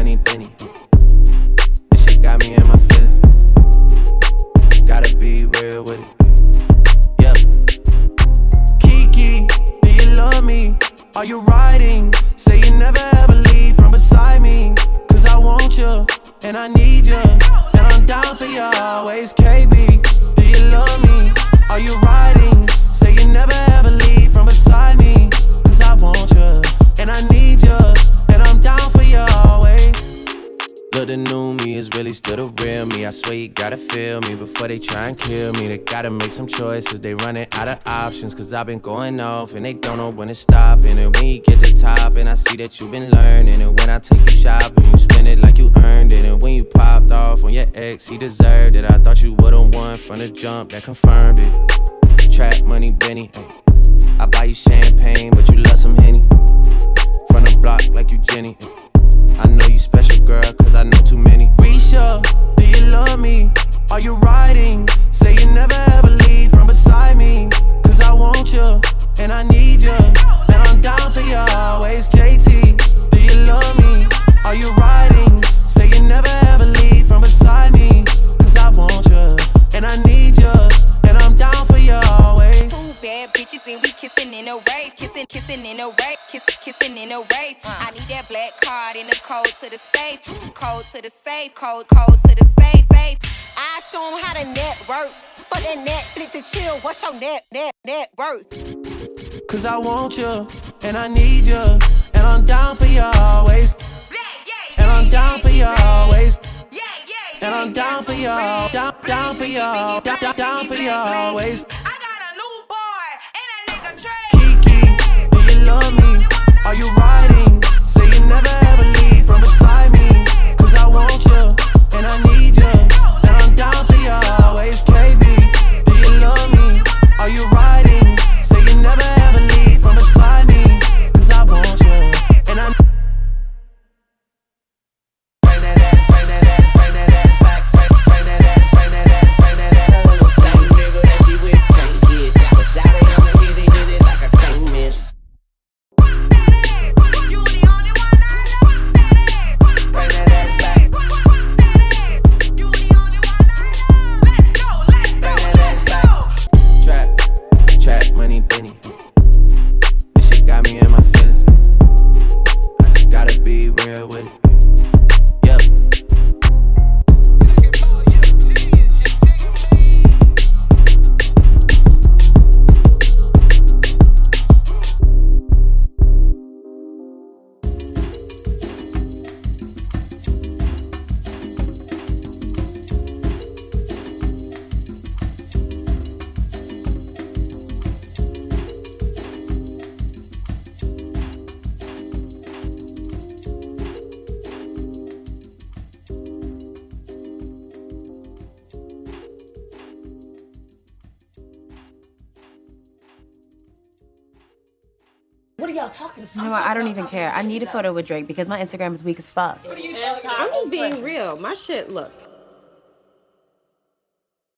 money, Benny. This shit got me in my feelings. Gotta be real with it. Yeah. Kiki, do you love me? Are you riding? Say you never ever leave from beside me. Cause I want you, and I need you, and I'm down for you always. KB, do you love me? Are you riding? Say you never ever leave from beside me. Cause I want you, and I need you, and I'm down for you always. Look, the new me is really still the real me. I swear you gotta feel me before they try and kill me. They gotta make some choices, they running out of options. Cause I've been going off and they don't know when to stop. And when you get to the top and I see that you've been learning. And when I take you shopping, you spend it like you earned it. And when you popped off on your ex, he deserved it. I thought you would've won from the jump, that confirmed it. Trap money, Benny, ay. I buy you champagne, but you love some Henny. From the block like you Jenny, ay. I know you special, girl, cause I know too many. Risha, do you love me? Are you riding? Say you never ever leave from beside me. Cause I want you, and I need you, and I'm down for you always. JT, do you love me? Are you riding? Say you never ever leave from beside me. Cause I want you, and I need you, and I'm down for you always. Two bad bitches and we kissing in a wave. Kissing in a wave. Kissing in a wave. I need that black card and the code to the safe. Code to the safe. Code to the safe. I show them how to network. For that Netflix and chill, what's your net worth? Cause I want you, and I need you, and I'm down for you always. And I'm down for you always. And I'm down for you, down for you, down for you always. I got a new boy and that nigga Trey. Kiki, do you love me? Are you riding? Say you never ever leave from beside me. Cause I want you, and I need you, and I'm down for you always. KB, do you love me? Are you riding? Say you never ever leave from beside me. Cause I want you, and I What are y'all talking about? You know what? I don't even care. I need a photo with Drake because my Instagram is weak as fuck. I'm just being real. My shit, look,